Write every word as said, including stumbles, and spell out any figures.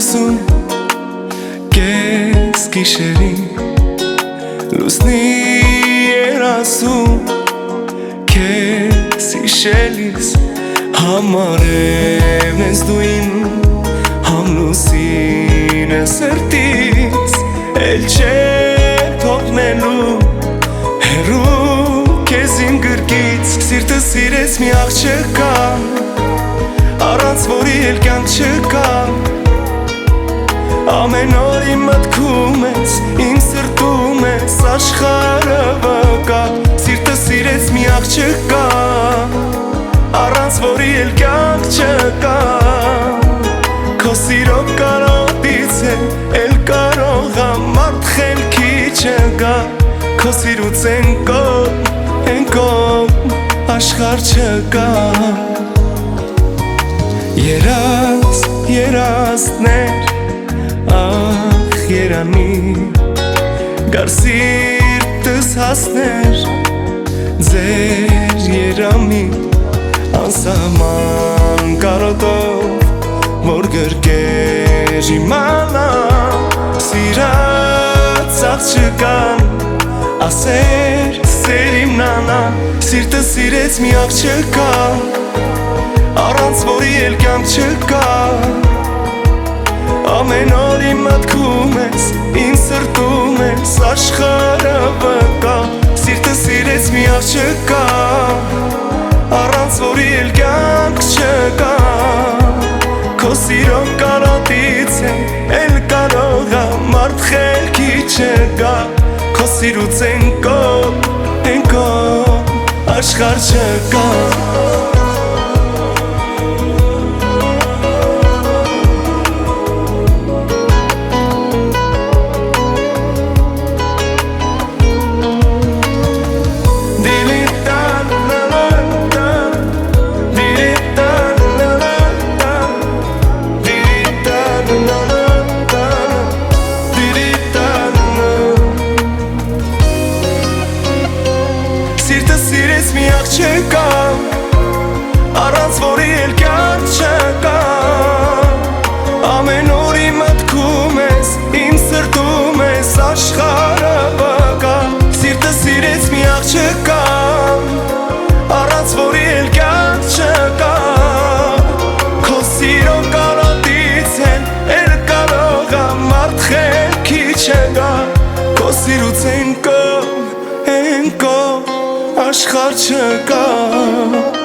լսում կես գիշերին լուսնի էր ասում քեզ հիշելիս համարևն ես դու իմ համլուսին է սրտից էլ չէ թողնելու հեռու քեզ իմ գրկից սիրտը սիրեց մի աղջկա առանց որի էլ կյանք չկա ամեն օր իմ մտքում ես իմ սրտում ես աշխարհը վկա սիրտը սիրեց մի աղջկա առանց որի էլ կյանք չկա քո սիրո կարոտից էլ կարող եմ մարդ խելքի չգա քո սիրուց են կողմ են կողմ աշխարհ չկա երաս երասներ ախ երանի գար սիրտս հասներ ձեր երամի անսահման կարոտով որ գրկեր իմանա սիրած աղջկան ասեր սեր իմ նանա սիրտը սիրեց մի աղջկա առանց որի էլ կյանք չկա ամեն օր իմ մտքում ես իմ սրտում ես աշխարհը վկա սիրտը սիրեց մի աղջկա առանց որի էլ կյանք չկա քո սիրո կարոտից էլ կարող եմ մարդ խելքի չգա քո սիրուց են կողմ են կողմ աշխարհ չկա Սիրեց մի աղջկա առանց որի էլ կյանք չկա ամեն օր իմ մտքում ես իմ սրտում ես աշխարհը վկա սիրտը սիրեց մի աղջկա առանց որի էլ կյանք չկա քո սիրո կարոտից էլ կարող եմ մարդ խելքի չգա քո սիրուց են կողմ են կողմ աշխարհ չկա